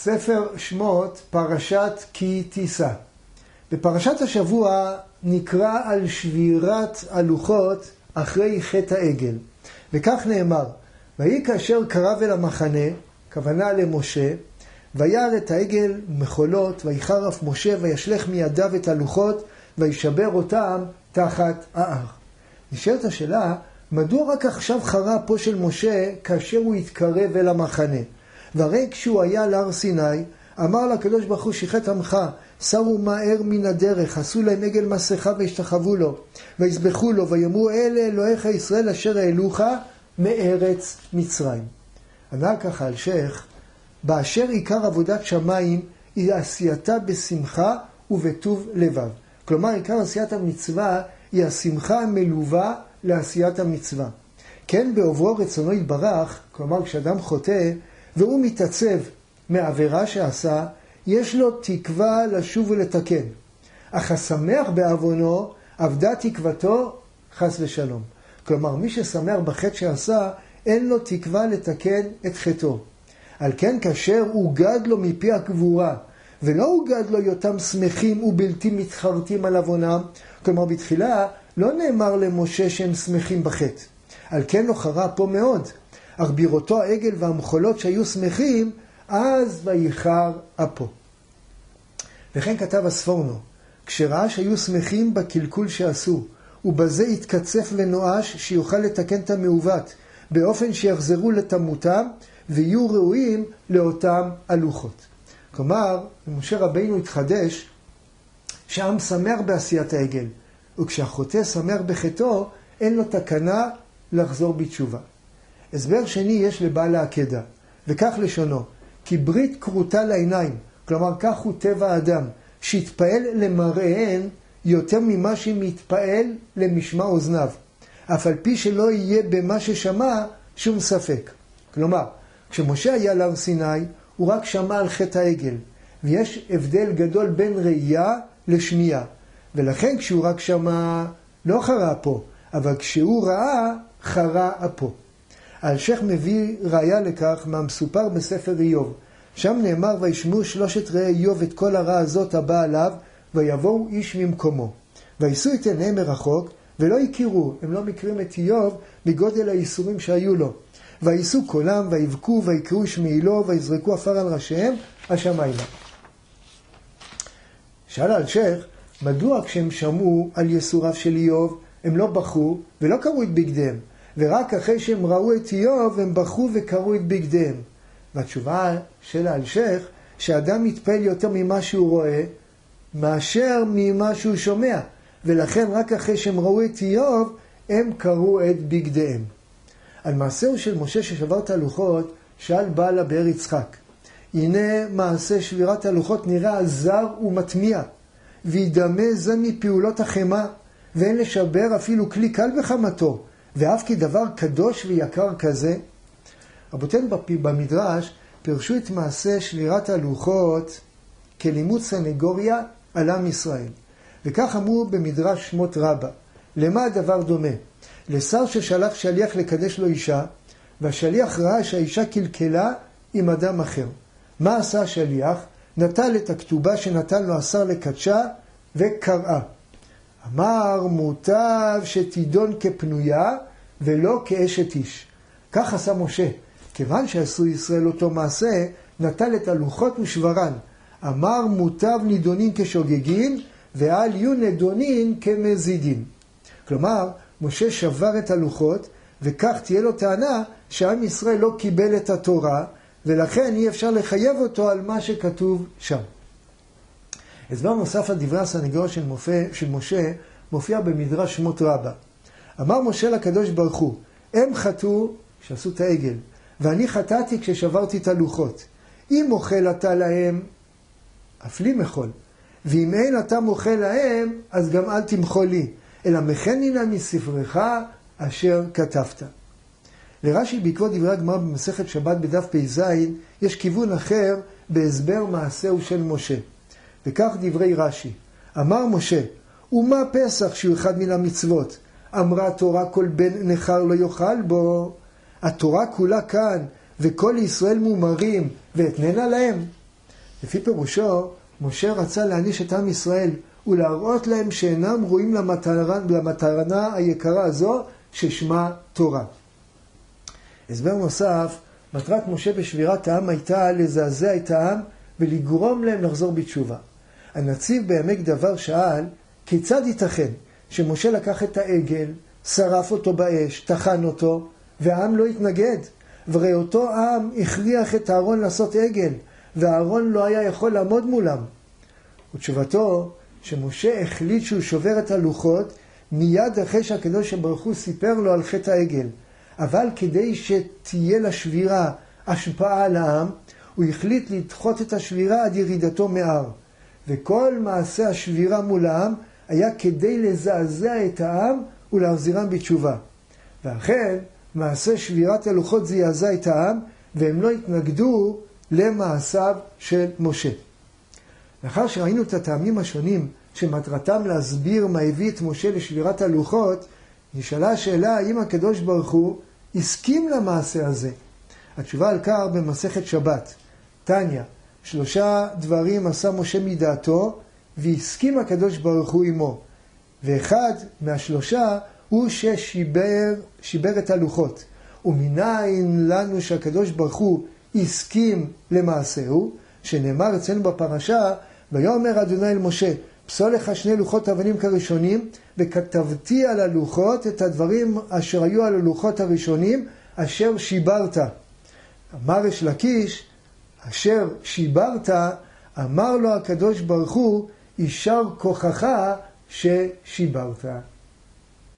ספר שמות, פרשת כי תישא. בפרשת השבוע נקרא על שבירת הלוחות אחרי חטא העגל. וכך נאמר, ויהי כאשר קרב אל המחנה, כוונה למשה, וירא את העגל מחולות, ויחרף משה וישלך מידיו את הלוחות, וישבר אותם תחת האר. נשאלת השאלה, מדוע רק עכשיו חרה פה של משה כאשר הוא התקרב אל המחנה? והרי כשהוא היה על הר סיני, אמר לקדוש ברוך הוא שיחת עמך, סרו מהר מן הדרך, עשו להם עגל מסכה והשתחוו לו, ויזבחו לו, ויאמרו אלה אלוהיך ישראל אשר העלוך מארץ מצרים. ענה ככה אלשיך, באשר עיקר עבודת שמיים היא עשייתה בשמחה ובטוב לבב. כלומר, עיקר עשיית המצווה היא השמחה המלווה לעשיית המצווה. כן, בעוברו רצונו יתברך, כלומר כשאדם חוטא והוא מתעצב מעבירה שעשה, יש לו תקווה לשוב ולתקן. אך השמח בעוונו, אבדה תקוותו חס ושלום. כלומר, מי ששמח בחטא שעשה, אין לו תקווה לתקן את חטאו. על כן, כאשר הוגד לו מפי הגבורה, ולא הוגד לו יותם שמחים ובלתי מתחרטים על עוונם, כלומר, בתחילה לא נאמר למשה שהם שמחים בחטא. על כן לא חרה פה מאוד. אך בראותו העגל והמחולות שהיו שמחים, אז ויחר אפו. וכן כתב הספורנו, כשראה שהיו שמחים בקלקול שעשו, ובזה התקצף ונואש שיוכל לתקן את המעוות, באופן שיחזרו לתמותם, ויהיו ראויים לאותם הלוחות. כלומר, משה רבינו התחדש, שהעם שמח בעשיית העגל, וכשהחוטא שמח בחטאו, אין לו תקנה לחזור בתשובה. הסבר שני יש לבעל העקדה, וכך לשונו, כי ברית קרותה לעיניים, כלומר כך הוא טבע האדם, שהתפעל למראיהן יותר ממה שמתפעל למשמע אוזניו, אף על פי שלא יהיה במה ששמע שום ספק. כלומר, כשמשה היה על הר סיני, הוא רק שמע על חטא העגל, ויש הבדל גדול בין ראייה לשמיעה, ולכן כשהוא רק שמע לא חרה אפו, אבל כשהוא ראה חרה אפו. אלשיך מביא ראיה לכך מהמסופר בספר איוב, שם נאמר וישמעו שלושת רעי איוב את כל הרע הזאת הבא עליו, ויבואו איש ממקומו, ויישאו את עיניהם מרחוק, ולא הכירו, הם לא מכירים את איוב בגודל האיסורים שהיו לו, ויישאו קולם ויבכו ויקראו שמעילו ויזרקו עפר על ראשיהם השמיימה. שאל אלשיך, מדוע כשהם שמעו על יסוריו של איוב הם לא בכו ולא קראו את בגדיהם, ורק אחרי שהם ראו את איוב הם בכו וקראו את בגדיהם? והתשובה של אלשיך, שאדם מתפעל יותר ממה שהוא רואה מאשר ממה שהוא שומע, ולכן רק אחרי שהם ראו את איוב הם קראו את בגדיהם. על מעשהו של משה ששבר את הלוחות, שאל בעל הבאר יצחק, הנה מעשה שבירת הלוחות נראה זר ומטמיע, וידמה זה מפעולות החמה, ואין לשבר אפילו כלי קל בחמתו, ואף כי דבר קדוש ויקר כזה. רבותינו במדרש פירשו את מעשה שבירת הלוחות כלימוד סנגוריה על עם ישראל. וכך אמרו במדרש שמות רבה, למה הדבר דומה? לשר ששלח שליח לקדש לו אישה, והשליח ראה שהאישה קלקלה עם אדם אחר. מה עשה השליח? נטל את הכתובה שנתן לו השר לקדשה וקראה. אמר מוטב שתידון כפנויה ולא כאשת איש. כך עשה משה. כיוון שעשו ישראל אותו מעשה, נטל את הלוחות ושברן. אמר מוטב נידונים כשוגגים ואל יהיו נדונים כמזידים. כלומר, משה שבר את הלוחות, וכך תהיה לו טענה שעם ישראל לא קיבל את התורה, ולכן אי אפשר לחייב אותו על מה שכתוב שם. הסבר נוסף על דברי הסנגוריה של משה מופיע במדרש שמות רבה. אמר משה לקדוש ברוך הוא, הם חטאו שעשו את העגל, ואני חטאתי כששברתי את הלוחות. אם אוכל אתה להם, אף לי מחול. ואם אין אתה מוכל להם, אז גם אל תמחול לי. אלא מכנינה מספרך אשר כתבת. לרש"י בעקבות דברי הגמרא במסכת שבת בדף פ"ז, יש כיוון אחר בהסבר מעשהו של משה. וכך דברי רש"י, אמר משה, ומה פסח שהוא אחד מן המצוות? אמרה התורה כל בן נחר לא יאכל בו. התורה כולה כאן, וכל ישראל מומרים, ואתננה להם. לפי פירושו, משה רצה להעניש את עם ישראל ולהראות להם שאינם ראויים למטרה היקרה הזו ששמה תורה. הסבר נוסף, מטרת משה בשבירת העם הייתה לזעזע את העם ולגרום להם לחזור בתשובה. הנציב בעמק דבר שאל, כיצד ייתכן שמשה לקח את העגל, שרף אותו באש, טחן אותו, והעם לא התנגד? והרי אותו עם הכריח את אהרון לעשות עגל, ואהרון לא היה יכול לעמוד מולם. ותשובתו, שמשה החליט שהוא שובר את הלוחות, מיד אחרי שהקדוש ברוך הוא סיפר לו על חטא העגל. אבל כדי שתהיה לשבירה השפעה על העם, הוא החליט לדחות את השבירה עד ירידתו מהר. וכל מעשה השבירה מול העם היה כדי לזעזע את העם ולהחזירם בתשובה. ואכן, מעשה שבירת הלוחות זעזע את העם, והם לא התנגדו למעשיו של משה. לאחר שראינו את הטעמים השונים שמטרתם להסביר מה הביא את משה לשבירת הלוחות, נשאלה השאלה האם הקדוש ברוך הוא הסכים למעשה הזה. התשובה על כך במסכת שבת. תניא, 3 דברים עשה משה מדעתו, והסכים הקדוש ברוך הוא עמו. ואחד מהשלושה הוא ששיבר את הלוחות. ומניין לנו שהקדוש ברוך הוא הסכים למעשהו, שנאמר אצלנו בפרשה, ויאמר אדוני אל משה, פסול לך 2 לוחות אבנים כראשונים, וכתבתי על הלוחות את הדברים אשר היו על הלוחות הראשונים, אשר שיברת. אמר ריש לקיש, אשר שיברת, אמר לו הקדוש ברוך הוא, יישר כוחך ששיברת.